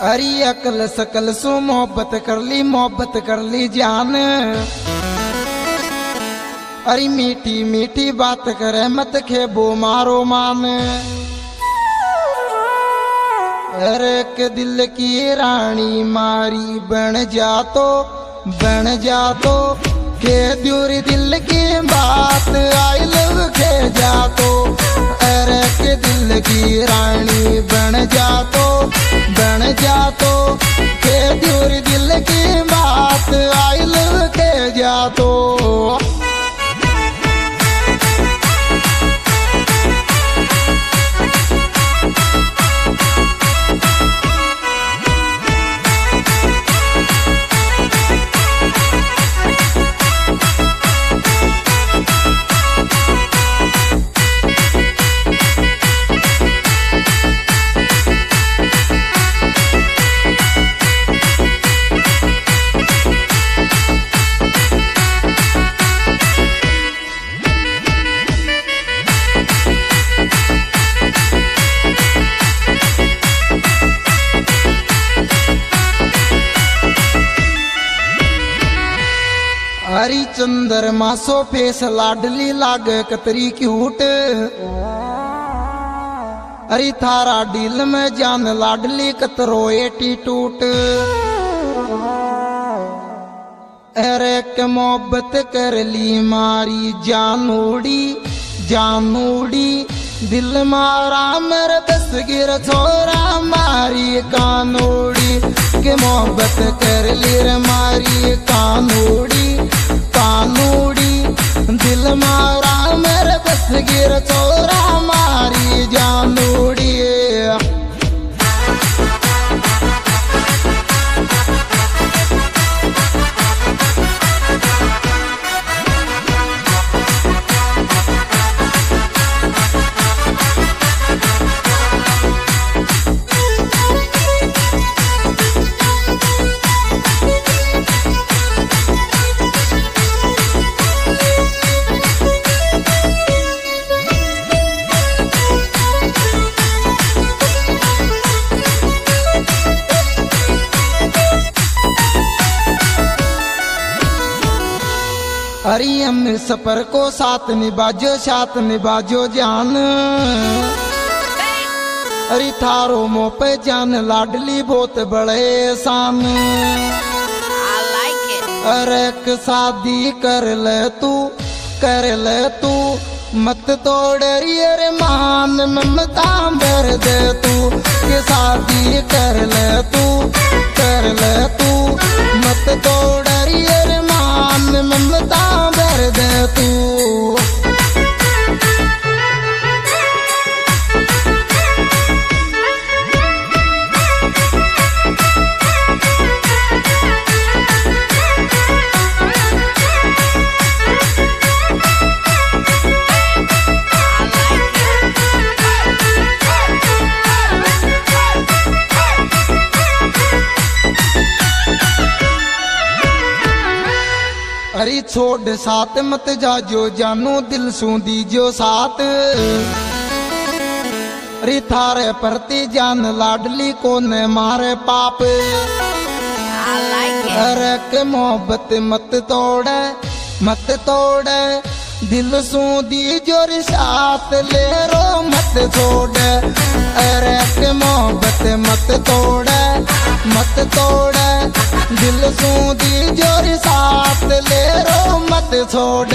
अरे अकल सकल सो मोहब्बत कर ली जान। अरे मीठी मीठी बात करे मत खेबो मारो मान। अरे के दिल की रानी मारी बन जा तो के दूरी दिल की बात आई लव खे जा तो। अरे के दिल की रानी बन जा तो के दूरी दिल की बात आई लव खे जा तो। हरी चंद्रमा सो फेस लाडली लाग कतरी क्यूट। अरे थारा दिल में जान लाडली कतरो एटीट्यूट। अरे के मोहब्बत कर ली मारी जानूड़ी दिल मारा मेरे बस गिर छोरा मारी कानूड़ी। के मोहब्बत कर ली रे मारी कानूड़ी दिल मारा मेरे बस गिर छोरा मारी जानूड़ी। अरे हम सफर को साथ निभाजो जान। अरे थारो मोह पे जान लाडली बहुत बड़े शान। अरे शादी कर ले तू मत तोड़ रे मान ममता भर दे तू। के शादी कर ले तू मत तोड़ रे मान ममता भर दे तू। अरे छोड़ साथ मत जाजो जानू दिल सू दीजो साथ। अरे थारे प्रति जान लाडली को न मारे पाप। अरे के मोहब्बत मत तोड़े दिल सू दीजो रे साथ ले रो मत छोड़। अरे के मोहब्बत मत तोड़े दिल सू दीजो रे साथ ले रो मत छोड़।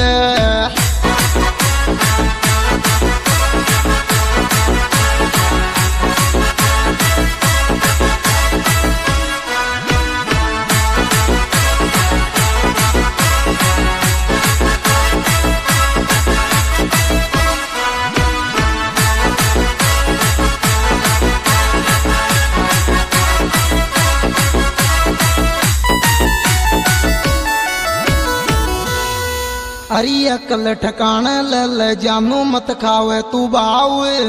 अरे अकल ठिकाने ले जानू मत खावे तू भाव।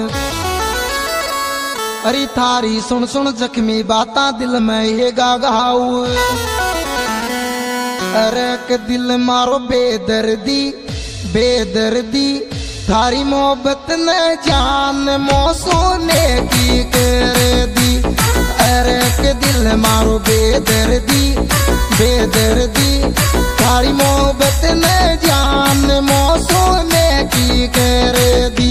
अरे थारी सुन जख्मी बाता दिल में ये गागाऊ। अरे के दिल मारो बेदर्दी थारी मोहब्बत ने जान मोसोने की कर दी। अरे के दिल मारो बेदर्दी बेदर्दी थारी मोहब्बत ने जान मौसम में की कर दी।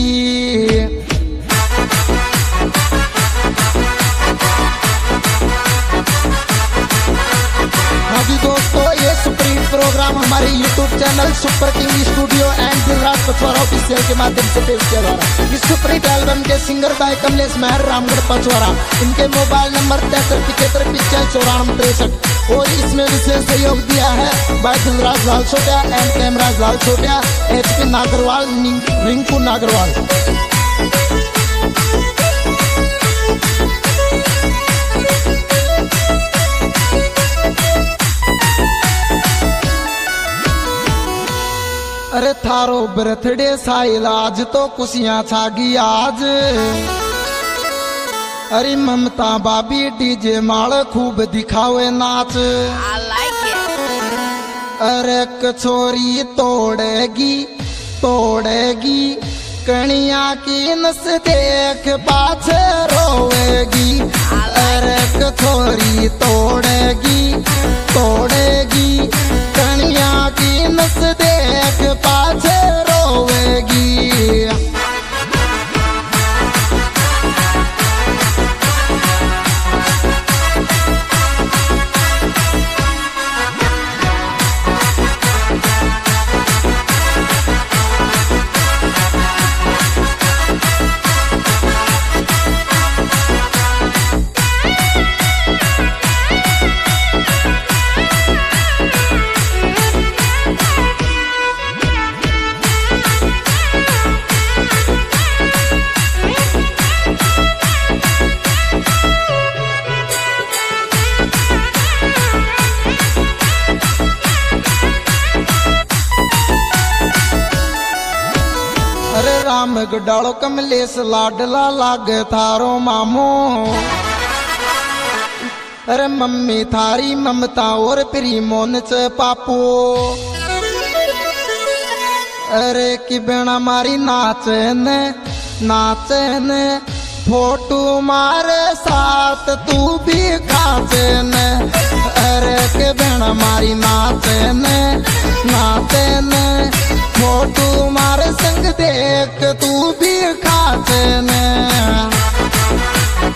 हाँ जी दोस्तों, ये सुप्रीम प्रोग्राम हमारे YouTube channel super king studio and Dilraj Pachwara official के माध्यम से पेश किया जा रहा है। इस सुपरहिट एल्बम के सिंगर बाय कमलेश महर रामगढ़ पचवारा। इनके मोबाइल नंबर 737554 और इसमें विशेष सहयोग दिया है बाय दिलराज लाल छोटिया एंड कैमराज लाल छोटिया, HP नागरवाल, रिंकू नागरवाल। अरे थारो बर्थडे साइल आज तो खुशियां छागी आज। अरे ममता बाबी डीजे माल खूब दिखावे नाच। अरे कछोरी तोड़ेगी तोड़ेगी कणिया की नस देख पाछे रोवेगी। अरे कछोरी तोड़ेगी तोड़ेगी कणिया की नस देख पाछे रोवेगी। राम गडालो कमलेश लाडला लागे थारो मामो। अरे मम्मी थारी ममता और प्री मोन च पापो। अरे कि बेना मारी नाचन नाचन फोटो मारे साथ तू भी खाचन। अरे के बेना मारी नाचन नाचन फोटो मारे संग देख तू भी खाचन।